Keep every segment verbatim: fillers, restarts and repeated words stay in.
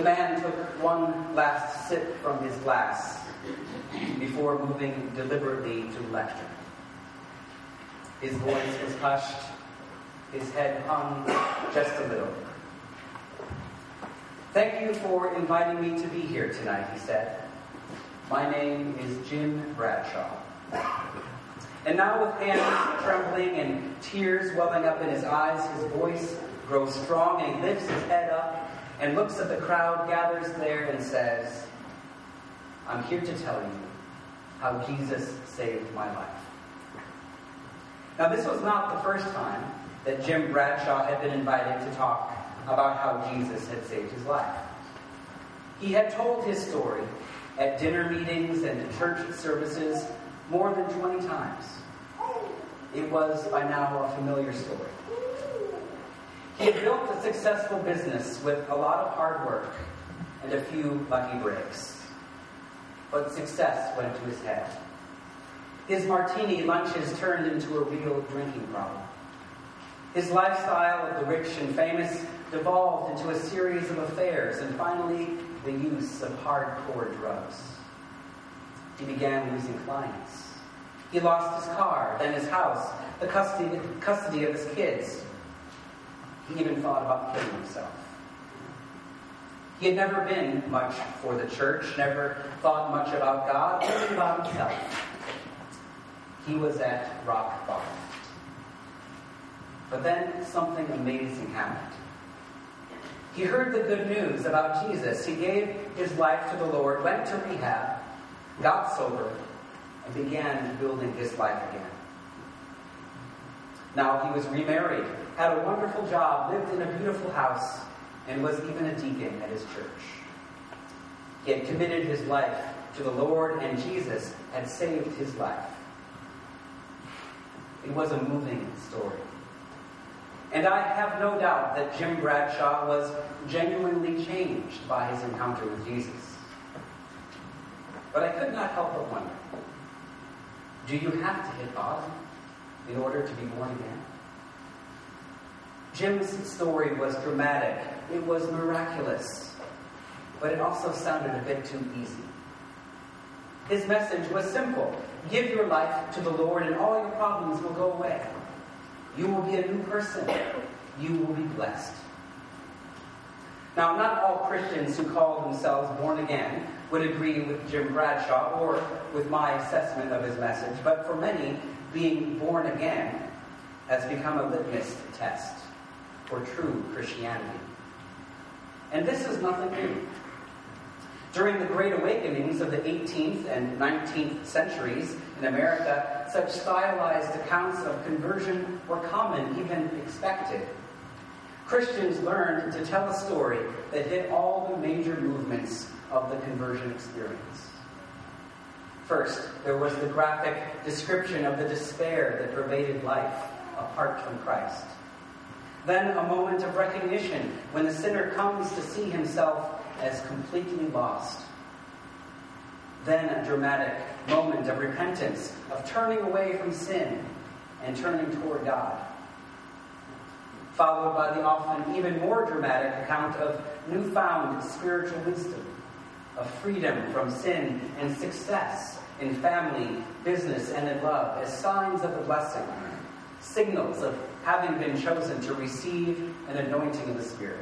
man took one last sip from his glass before moving deliberately to the lectern. His voice was hushed. His head hung just a little. "Thank you for inviting me to be here tonight," he said. "My name is Jim Bradshaw." And now, with hands trembling and tears welling up in his eyes, his voice grows strong, and he lifts his head up and looks at the crowd gathers there and says, "I'm here to tell you how Jesus saved my life." Now, this was not the first time that Jim Bradshaw had been invited to talk about how Jesus had saved his life. He had told his story at dinner meetings and church services more than twenty times. It was by now a familiar story. He had built a successful business with a lot of hard work and a few lucky breaks. But success went to his head. His martini lunches turned into a real drinking problem. His lifestyle of the rich and famous devolved into a series of affairs and finally the use of hardcore drugs. He began losing clients. He lost his car, then his house, the custody, custody of his kids. He even thought about killing himself. He had never been much for the church, never thought much about God, only about himself. He was at rock bottom. But then something amazing happened. He heard the good news about Jesus. He gave his life to the Lord, went to rehab, got sober, and began building his life again. Now he was remarried, had a wonderful job, lived in a beautiful house, and was even a deacon at his church. He had committed his life to the Lord, and Jesus had saved his life. It was a moving story. And I have no doubt that Jim Bradshaw was genuinely changed by his encounter with Jesus. But I could not help but wonder, do you have to hit bottom in order to be born again? Jim's story was dramatic. It was miraculous. But it also sounded a bit too easy. His message was simple. Give your life to the Lord and all your problems will go away. You will be a new person. You will be blessed. Now, not all Christians who call themselves born again would agree with Jim Bradshaw or with my assessment of his message, but for many, being born again has become a litmus test for true Christianity. And this is nothing new. During the Great Awakenings of the eighteenth and nineteenth centuries in America, such stylized accounts of conversion were common, even expected. Christians learned to tell a story that hit all the major movements of the conversion experience. First, there was the graphic description of the despair that pervaded life apart from Christ. Then a moment of recognition when the sinner comes to see himself as completely lost. Then a dramatic moment of repentance, of turning away from sin and turning toward God. Followed by the often even more dramatic account of newfound spiritual wisdom, of freedom from sin and success in family, business, and in love as signs of the blessing, signals of having been chosen to receive an anointing of the Spirit.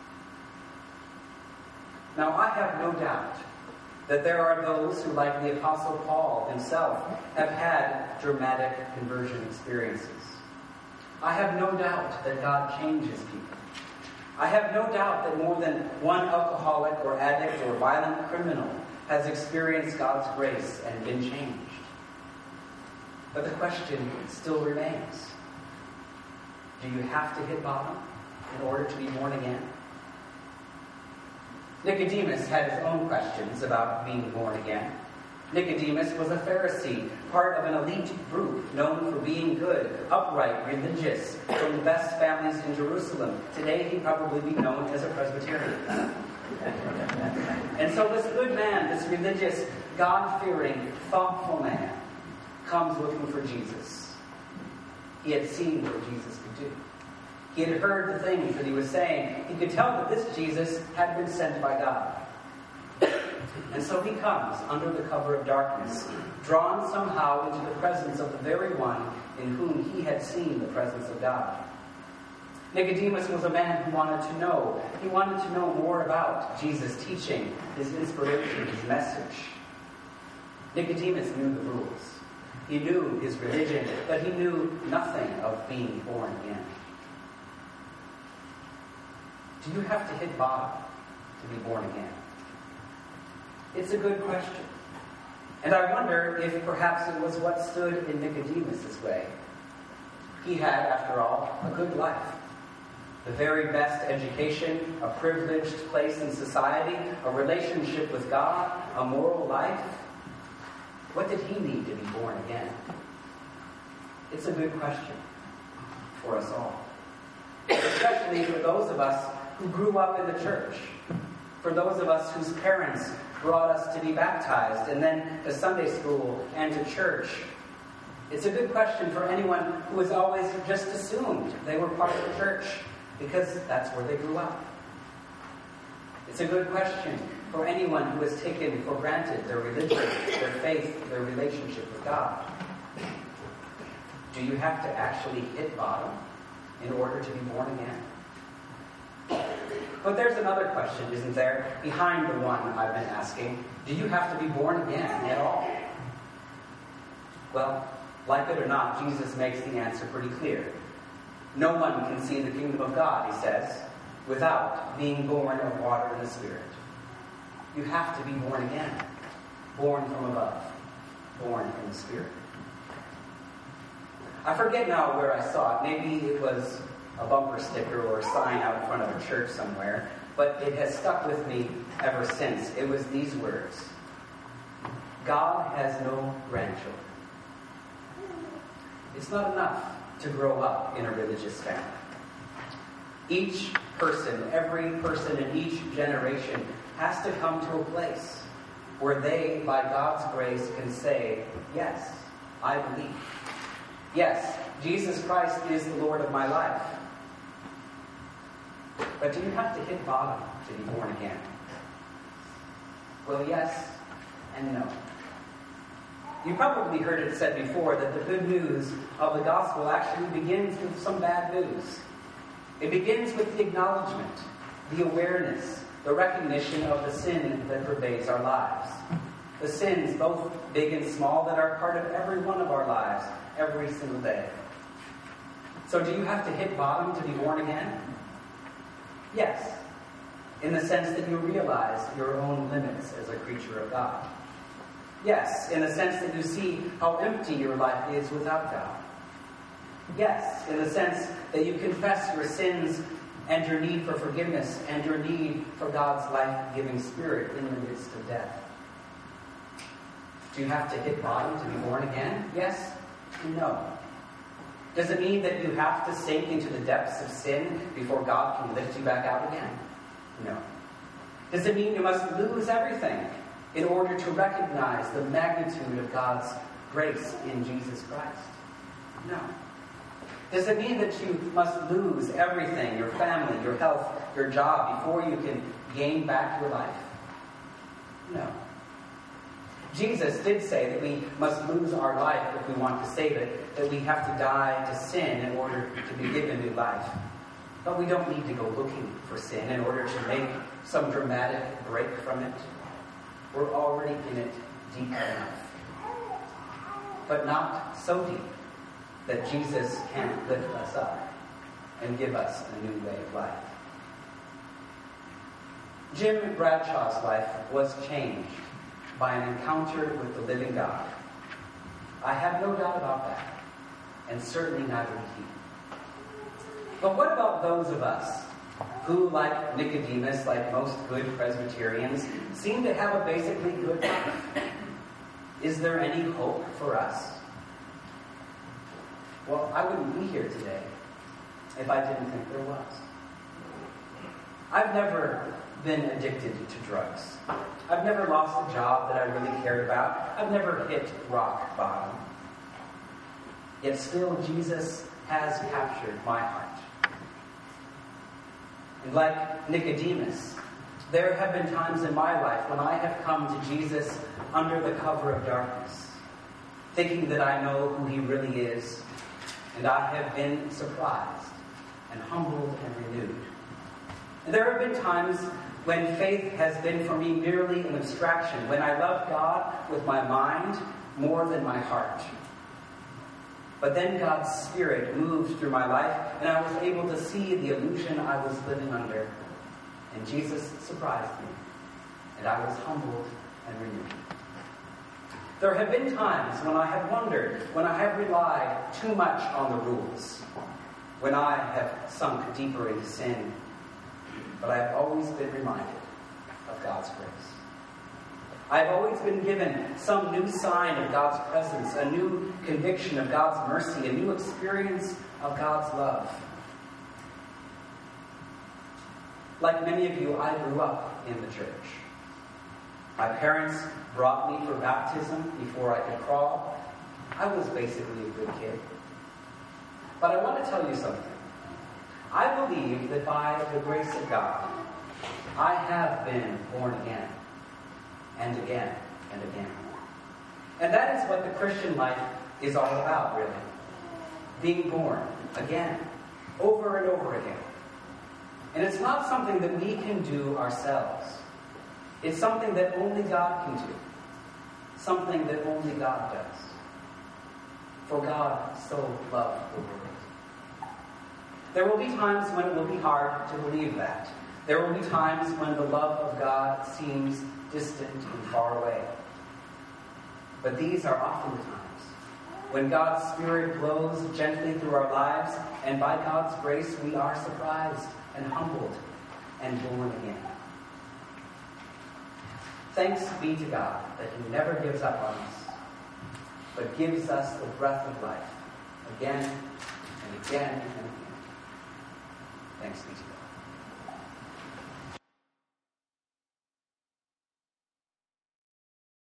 Now, I have no doubt that there are those who, like the Apostle Paul himself, have had dramatic conversion experiences. I have no doubt that God changes people. I have no doubt that more than one alcoholic or addict or violent criminal has experienced God's grace and been changed. But the question still remains. Do you have to hit bottom in order to be born again? Nicodemus had his own questions about being born again. Nicodemus was a Pharisee, part of an elite group known for being good, upright, religious, from the best families in Jerusalem. Today he'd probably be known as a Presbyterian. And so this good man, this religious, God-fearing, thoughtful man, comes looking for Jesus. He had seen what Jesus could do. He had heard the things that he was saying. He could tell that this Jesus had been sent by God. And so he comes under the cover of darkness, drawn somehow into the presence of the very one in whom he had seen the presence of God. Nicodemus was a man who wanted to know. He wanted to know more about Jesus' teaching, his inspiration, his message. Nicodemus knew the rules. He knew his religion, but he knew nothing of being born again. Do you have to hit bottom to be born again? It's a good question. And I wonder if perhaps it was what stood in Nicodemus' way. He had, after all, a good life. The very best education, a privileged place in society, a relationship with God, a moral life. What did he need to be born again? It's a good question for us all. Especially for those of us who grew up in the church. For those of us whose parents brought us to be baptized and then to Sunday school and to church. It's a good question for anyone who has always just assumed they were part of the church because that's where they grew up. It's a good question for anyone who has taken for granted their religion, their faith, their relationship with God. Do you have to actually hit bottom in order to be born again? But there's another question, isn't there, behind the one I've been asking. Do you have to be born again at all? Well, like it or not, Jesus makes the answer pretty clear. No one can see the kingdom of God, he says, without being born of water and the Spirit. You have to be born again, born from above, born from the Spirit. I forget now where I saw it. Maybe it was a bumper sticker or a sign out in front of a church somewhere, but it has stuck with me ever since. It was these words: God has no grandchildren. It's not enough to grow up in a religious family. Each person, every person in each generation has to come to a place where they, by God's grace, can say, yes, I believe. Yes, Jesus Christ is the Lord of my life. But do you have to hit bottom to be born again? Well, yes and no. You probably heard it said before that the good news of the gospel actually begins with some bad news. It begins with the acknowledgement, the awareness, the recognition of the sin that pervades our lives. The sins, both big and small, that are part of every one of our lives, every single day. So do you have to hit bottom to be born again? Yes, in the sense that you realize your own limits as a creature of God. Yes, in the sense that you see how empty your life is without God. Yes, in the sense that you confess your sins and your need for forgiveness and your need for God's life-giving Spirit in the midst of death. Do you have to hit bottom to be born again? Yes and no. Does it mean that you have to sink into the depths of sin before God can lift you back out again? No. Does it mean you must lose everything in order to recognize the magnitude of God's grace in Jesus Christ? No. Does it mean that you must lose everything, your family, your health, your job, before you can gain back your life? No. Jesus did say that we must lose our life if we want to save it, that we have to die to sin in order to be given new life. But we don't need to go looking for sin in order to make some dramatic break from it. We're already in it deep enough. But not so deep that Jesus can't lift us up and give us a new way of life. Jim Bradshaw's life was changed by an encounter with the living God. I have no doubt about that, and certainly neither did he. But what about those of us who, like Nicodemus, like most good Presbyterians, seem to have a basically good life? Is there any hope for us? Well, I wouldn't be here today if I didn't think there was. I've never been addicted to drugs. I've never lost a job that I really cared about. I've never hit rock bottom. Yet still, Jesus has captured my heart. And like Nicodemus, there have been times in my life when I have come to Jesus under the cover of darkness, thinking that I know who he really is, and I have been surprised and humbled and renewed. And there have been times when faith has been for me merely an abstraction, when I loved God with my mind more than my heart. But then God's Spirit moved through my life, and I was able to see the illusion I was living under. And Jesus surprised me, and I was humbled and renewed. There have been times when I have wondered, when I have relied too much on the rules, when I have sunk deeper into sin. But I have always been reminded of God's grace. I have always been given some new sign of God's presence, a new conviction of God's mercy, a new experience of God's love. Like many of you, I grew up in the church. My parents brought me for baptism before I could crawl. I was basically a good kid. But I want to tell you something. I believe that by the grace of God, I have been born again, and again, and again. And that is what the Christian life is all about, really. Being born again, over and over again. And it's not something that we can do ourselves. It's something that only God can do. Something that only God does. For God so loved the world. There will be times when it will be hard to believe that. There will be times when the love of God seems distant and far away. But these are often the times when God's Spirit blows gently through our lives, and by God's grace we are surprised and humbled and born again. Thanks be to God that he never gives up on us, but gives us the breath of life again and again and again. Thanks be to God.